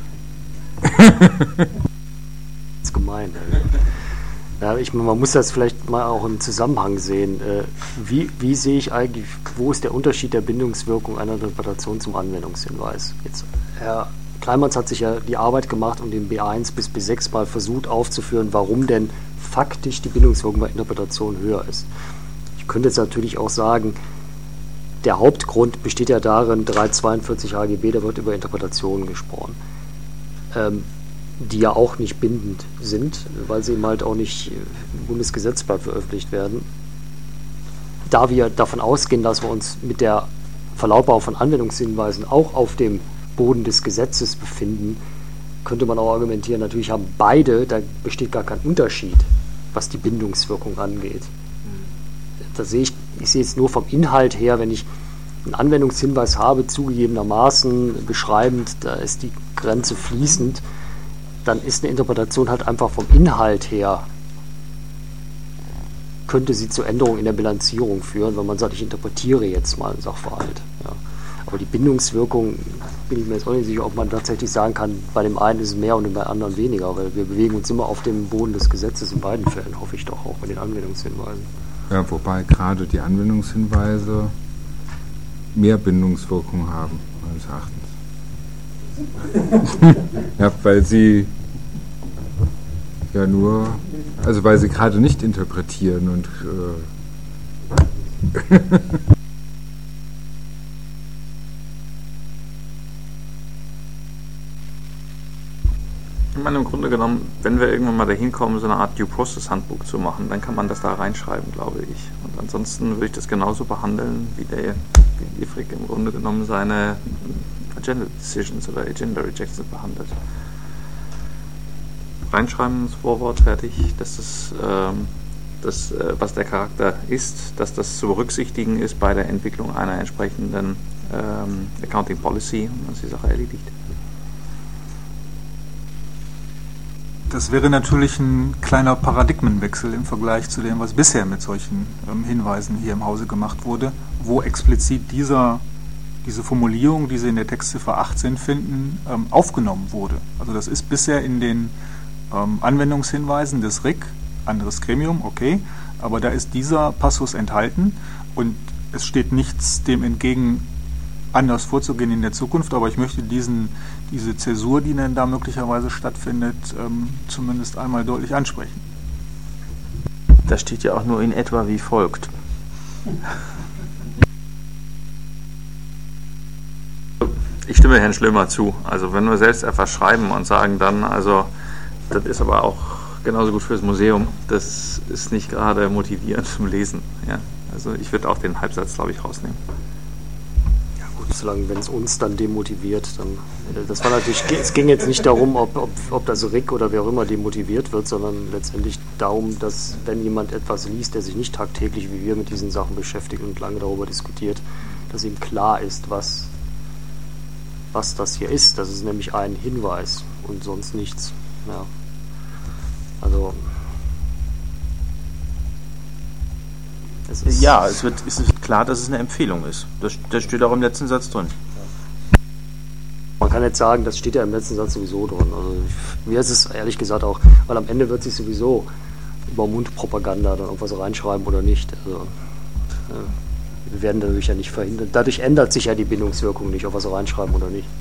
Das ist gemein. Ja, ich, man muss das vielleicht mal auch im Zusammenhang sehen. Wie, wie sehe ich eigentlich, wo ist der Unterschied der Bindungswirkung einer Interpretation zum Anwendungshinweis? Jetzt, Herr Kleinmanns hat sich ja die Arbeit gemacht und den B eins bis B sechs mal versucht aufzuführen, warum denn faktisch die Bindungswirkung bei Interpretation höher ist. Ich könnte jetzt natürlich auch sagen, der Hauptgrund besteht ja darin, dreihundertzweiundvierzig H G B, da wird über Interpretationen gesprochen, ähm, die ja auch nicht bindend sind, weil sie eben halt auch nicht im Bundesgesetzblatt veröffentlicht werden. Da wir davon ausgehen, dass wir uns mit der Verlautbarung von Anwendungshinweisen auch auf dem Boden des Gesetzes befinden, könnte man auch argumentieren, natürlich haben beide, da besteht gar kein Unterschied, was die Bindungswirkung angeht. Da sehe ich, ich sehe jetzt nur vom Inhalt her, wenn ich einen Anwendungshinweis habe, zugegebenermaßen beschreibend, da ist die Grenze fließend, dann ist eine Interpretation halt einfach vom Inhalt her, könnte sie zur Änderung in der Bilanzierung führen, wenn man sagt, ich interpretiere jetzt mal einen Sachverhalt. Ja. Aber die Bindungswirkung, bin ich mir jetzt auch nicht sicher, ob man tatsächlich sagen kann, bei dem einen ist es mehr und bei anderen weniger, weil wir bewegen uns immer auf dem Boden des Gesetzes in beiden Fällen, hoffe ich doch, auch bei den Anwendungshinweisen. Ja, wobei gerade die Anwendungshinweise mehr Bindungswirkung haben, meines Erachtens. Ja, weil sie ja nur, also weil sie gerade nicht interpretieren und äh Ich meine, im Grunde genommen, wenn wir irgendwann mal dahin kommen, so eine Art Due Process Handbuch zu machen, dann kann man das da reinschreiben, glaube ich. Und ansonsten würde ich das genauso behandeln, wie der wie Ifrik im Grunde genommen seine Agenda Decisions oder Agenda Rejections behandelt. Reinschreiben ins Vorwort, fertig, dass das, ähm, das äh, was der Charakter ist, dass das zu berücksichtigen ist bei der Entwicklung einer entsprechenden ähm, Accounting Policy und dann ist die Sache erledigt. Das wäre natürlich ein kleiner Paradigmenwechsel im Vergleich zu dem, was bisher mit solchen ähm, Hinweisen hier im Hause gemacht wurde, wo explizit dieser diese Formulierung, die Sie in der Textziffer achtzehn finden, ähm, aufgenommen wurde. Also das ist bisher in den ähm, Anwendungshinweisen des R I C, anderes Gremium, okay, aber da ist dieser Passus enthalten und es steht nichts dem entgegen, anders vorzugehen in der Zukunft, aber ich möchte diesen, diese Zäsur, die dann da möglicherweise stattfindet, ähm, zumindest einmal deutlich ansprechen. Das steht ja auch nur in etwa wie folgt. Ich stimme Herrn Schlömer zu. Also wenn wir selbst etwas schreiben und sagen dann, also das ist aber auch genauso gut fürs Museum, das ist nicht gerade motivierend zum Lesen. Ja? Also ich würde auch den Halbsatz, glaube ich, rausnehmen. Ja gut, solange, wenn es uns dann demotiviert, dann, das war natürlich, es ging jetzt nicht darum, ob, ob, ob das R I C oder wer auch immer demotiviert wird, sondern letztendlich darum, dass wenn jemand etwas liest, der sich nicht tagtäglich wie wir mit diesen Sachen beschäftigt und lange darüber diskutiert, dass ihm klar ist, was was das hier ist. Das ist nämlich ein Hinweis und sonst nichts. Ja. Also es ist ja, es wird, es wird klar, dass es eine Empfehlung ist. Das, das steht auch im letzten Satz drin. Man kann jetzt sagen, das steht ja im letzten Satz sowieso drin. Also ich, mir ist es ehrlich gesagt auch, weil am Ende wird sich sowieso über Mundpropaganda dann irgendwas reinschreiben oder nicht. Also äh, wir werden dadurch ja nicht verhindert. Dadurch ändert sich ja die Bindungswirkung nicht, ob wir es reinschreiben oder nicht.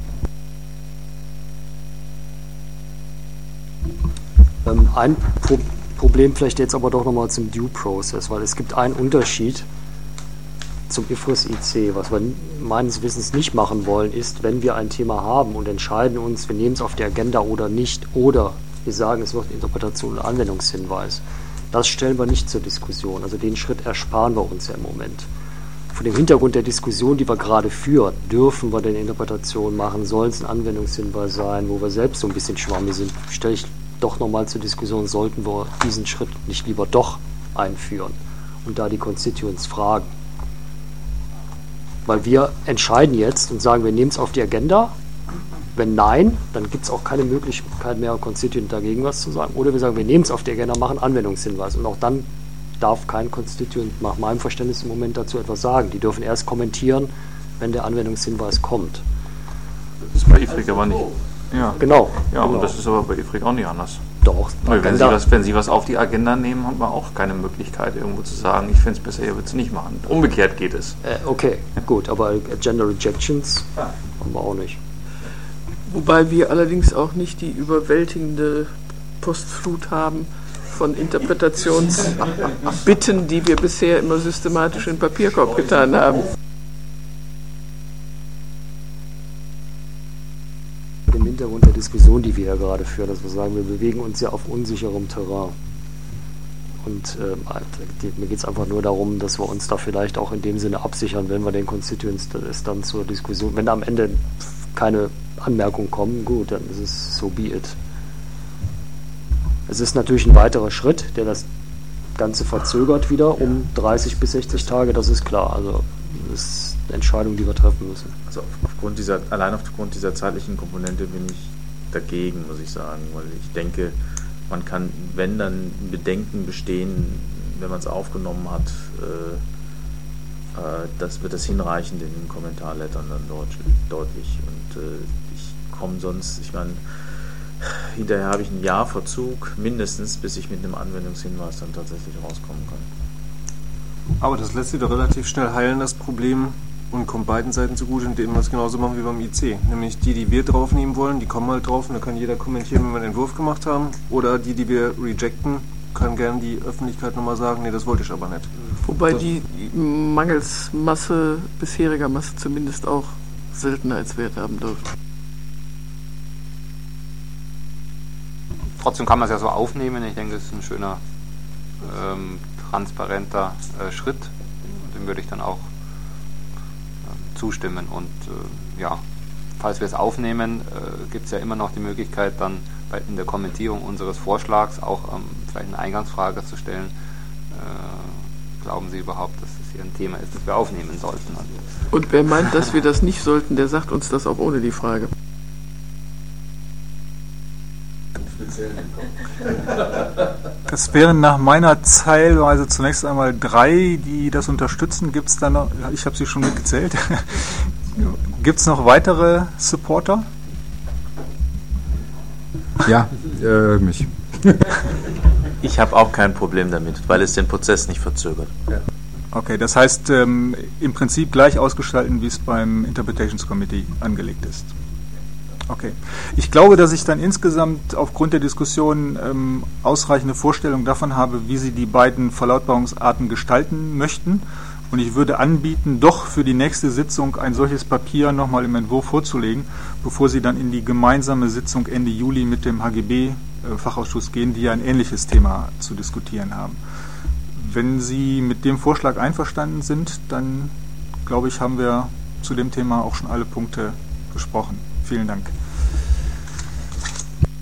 Ähm, ein Pro Problem vielleicht jetzt aber doch nochmal zum Due Process, weil es gibt einen Unterschied zum I F R S I C. Was wir meines Wissens nicht machen wollen, ist, wenn wir ein Thema haben und entscheiden uns, wir nehmen es auf die Agenda oder nicht, oder wir sagen, es wird Interpretation oder Anwendungshinweis. Das stellen wir nicht zur Diskussion. Also den Schritt ersparen wir uns ja im Moment. Vor dem Hintergrund der Diskussion, die wir gerade führen, dürfen wir denn Interpretation machen, soll es ein Anwendungshinweis sein, wo wir selbst so ein bisschen schwammig sind, stelle ich doch nochmal zur Diskussion, sollten wir diesen Schritt nicht lieber doch einführen und da die Constituents fragen. Weil wir entscheiden jetzt und sagen, wir nehmen es auf die Agenda. Wenn nein, dann gibt es auch keine Möglichkeit mehr, Constituent dagegen was zu sagen. Oder wir sagen, wir nehmen es auf die Agenda, machen Anwendungshinweis. Und auch dann darf kein Constituent nach meinem Verständnis im Moment dazu etwas sagen. Die dürfen erst kommentieren, wenn der Anwendungshinweis kommt. Das ist bei I F R I C aber nicht. Ja, genau. Ja, genau. Und das ist aber bei I F R I C auch nicht anders. Doch. Wenn Sie, was, wenn Sie was auf die Agenda nehmen, haben wir auch keine Möglichkeit, irgendwo zu sagen, ich finde es besser, ihr würdet es nicht machen. Umgekehrt geht es. Äh, okay, gut, aber Agenda Rejections ja. haben wir auch nicht. Wobei wir allerdings auch nicht die überwältigende Postflut haben von Interpretationsbitten, die wir bisher immer systematisch in den Papierkorb getan haben. Im Hintergrund der Diskussion, die wir ja gerade führen, dass wir sagen, wir bewegen uns ja auf unsicherem Terrain. Und äh, mir geht es einfach nur darum, dass wir uns da vielleicht auch in dem Sinne absichern, wenn wir den Constituents es dann zur Diskussion, wenn da am Ende keine Anmerkungen kommen, gut, dann ist es so be it. Es ist natürlich ein weiterer Schritt, der das Ganze verzögert wieder um dreißig bis sechzig Tage, das ist klar. Also das ist eine Entscheidung, die wir treffen müssen. Also aufgrund dieser, allein aufgrund dieser zeitlichen Komponente bin ich dagegen, muss ich sagen, weil ich denke, man kann, wenn dann Bedenken bestehen, wenn man es aufgenommen hat, äh, äh, das wird das hinreichend in den Kommentarlettern dann dort, deutlich. Und äh, ich komme sonst, ich meine, hinterher habe ich ein Jahr Verzug, mindestens, bis ich mit einem Anwendungshinweis dann tatsächlich rauskommen kann. Aber das lässt sich doch relativ schnell heilen, das Problem, und kommt beiden Seiten zugute, indem wir es genauso machen wie beim I C. Nämlich die, die wir draufnehmen wollen, die kommen halt drauf und da kann jeder kommentieren, wenn wir den Entwurf gemacht haben. Oder die, die wir rejecten, kann gerne die Öffentlichkeit nochmal sagen, nee, das wollte ich aber nicht. Wobei die mangels Masse, bisheriger Masse zumindest auch Seltenheitswert haben dürfte. Trotzdem kann man es ja so aufnehmen. Ich denke, das ist ein schöner, ähm, transparenter äh, Schritt. Dem würde ich dann auch äh, zustimmen. Und äh, ja, falls wir es aufnehmen, äh, gibt es ja immer noch die Möglichkeit, dann bei, in der Kommentierung unseres Vorschlags auch ähm, vielleicht eine Eingangsfrage zu stellen. Äh, glauben Sie überhaupt, dass das hier ein Thema ist, das wir aufnehmen sollten? Und wer meint, dass wir das nicht sollten, der sagt uns das auch ohne die Frage. Das wären nach meiner Teilweise zunächst einmal drei, die das unterstützen. Gibt es dann noch, ich habe sie schon mitgezählt, Gibt es noch weitere Supporter? Ja, äh, mich. Ich habe auch kein Problem damit, weil es den Prozess nicht verzögert. Okay, das heißt ähm, im Prinzip gleich ausgestalten, wie es beim Interpretations Committee angelegt ist. Okay. Ich glaube, dass ich dann insgesamt aufgrund der Diskussion ähm, ausreichende Vorstellung davon habe, wie Sie die beiden Verlautbarungsarten gestalten möchten. Und ich würde anbieten, doch für die nächste Sitzung ein solches Papier nochmal im Entwurf vorzulegen, bevor Sie dann in die gemeinsame Sitzung Ende Juli mit dem H G B-Fachausschuss gehen, die ja ein ähnliches Thema zu diskutieren haben. Wenn Sie mit dem Vorschlag einverstanden sind, dann glaube ich, haben wir zu dem Thema auch schon alle Punkte besprochen. Vielen Dank.